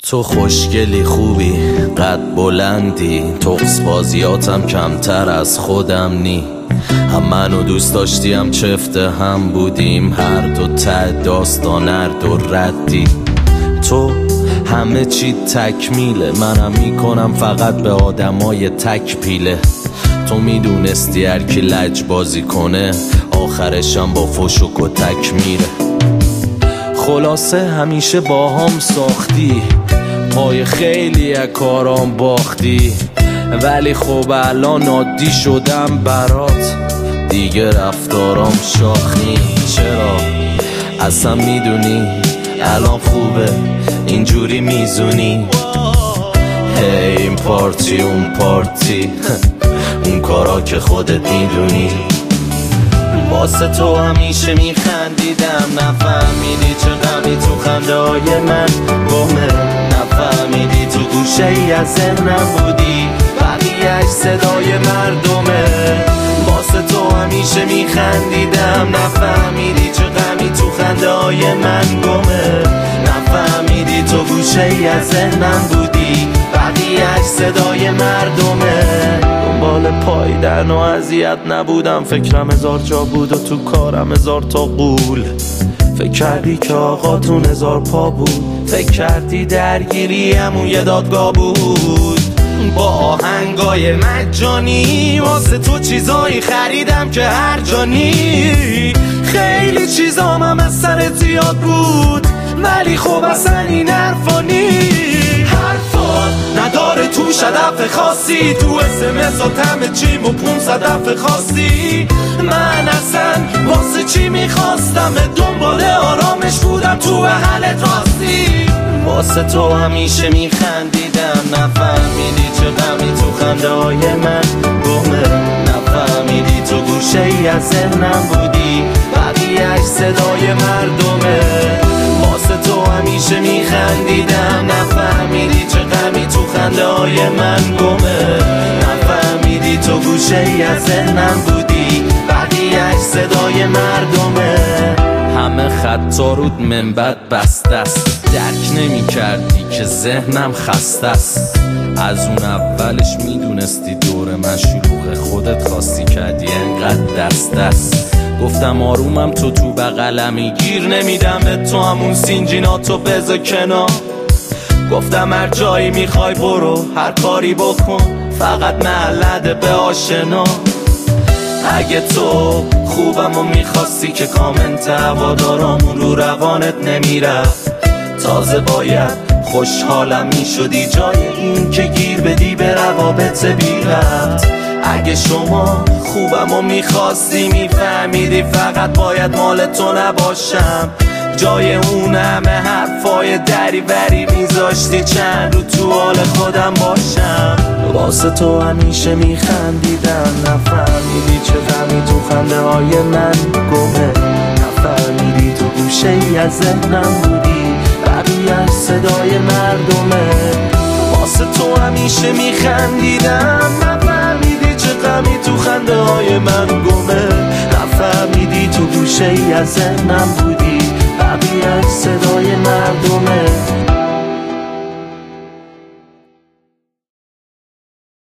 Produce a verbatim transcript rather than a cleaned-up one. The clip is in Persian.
تو خوشگلی خوبی قد بلندی، تقص بازیاتم کمتر از خودم نی. هم منو دوست داشتی هم چفت هم بودیم، هر دو ته داستان هر دو ردی. تو همه چی تکمیله، منم میکنم فقط به آدمای تک پیله. تو میدونستی هر کی لج بازی کنه آخرشم با فش و کتک میره. خلاصه همیشه با هم ساختی، پای خیلی از کارام باختی، ولی خب الان عادی شدم برات، دیگه رفتارام شاخی. چرا اصلا میدونی الان خوبه اینجوری میزونی؟ هی این پارتی اون پارتی اون کارا که خودت میدونی. واسه تو همیشه میخندیدم، نفهمیدی چه غمی تو خنده های من گمه، نفهمیدی تو گوشه ای از ذهنم بودی، بقیهش صدای مردمه. واسه تو همیشه میخندیدم، نفهمیدی چه غمی تو خنده های من گمه، نفهمیدی تو گوشه ای از ذهنم بودی، بقیهش صدای مردمه. دنبال پایدن و اذیت نبودم، فکرم هزار جا بود و تو کارم هزار تا قول. فکر کردی که آقاتون هزار پا بود، فکر کردی درگیری همون یه دادگاه بود. با آهنگای مجانی واسه تو چیزایی خریدم که هر جانی. خیلی چیزام هم از سر زیاد بود، ولی خب اصلا این حرفا نی. حرفا نداره توش هدف خاصی، تو اسمسات همه چیم و پونصد دفعه خواستی. من اصلا واسه چی میخواستم؟ دنبال آرامش بودم تو حالت راستی. واسه تو همیشه میخندیدم، نفهمیدی چه غمی تو خنده های من گمه، نفهمیدی تو گوشه ای از ذهنم بودی، بقیهش صدای مردمه. واسه تو همیشه میخندیدم، نفهمیدی چه غمی تو خنده های من گمه، نفهمیدی تو گوشه ای از ذهنم بودی، بقیهش صدای مردمه. همه خطا رود منبت بسته است، درک نمی کردی که ذهنم خسته است. از اون اولش میدونستی دور من شلوغه، خودت خواستی کردی انقدر دست دست. گفتم آرومم تو تو بغلمی، گیر نمیدم به تو همون سینجیناتو بذار کنار. گفتم هر جایی میخوای برو، هر کاری بکن، فقط محلده به آشنا. اگه تو خوبم و میخواستی که کامنت هوادارامون رو روانت نمیرفت، تازه باید خوشحالم میشدی جای این که گیر بدی به روابط بی ربط. اگه شما خوبم و میخواستی میفهمیدی فقط باید مال تو نباشم، جای اون همه حرفای دری بری میذاشتی چند رو تو حال خودم باشم. واسه تو همیشه میخندیدم، نفهمیدی چه غمی تو خنده های من گمه، نفهمیدی تو گوشه ای از ذهنم بودی، بقیهش صدای مردمه. واسه تو همیشه میخندیدم، نفهمیدی چه غمی تو خنده های من گمه، نفهمیدی تو گوشه ای از ذهنم بودی، بقیهش صدای مردمه.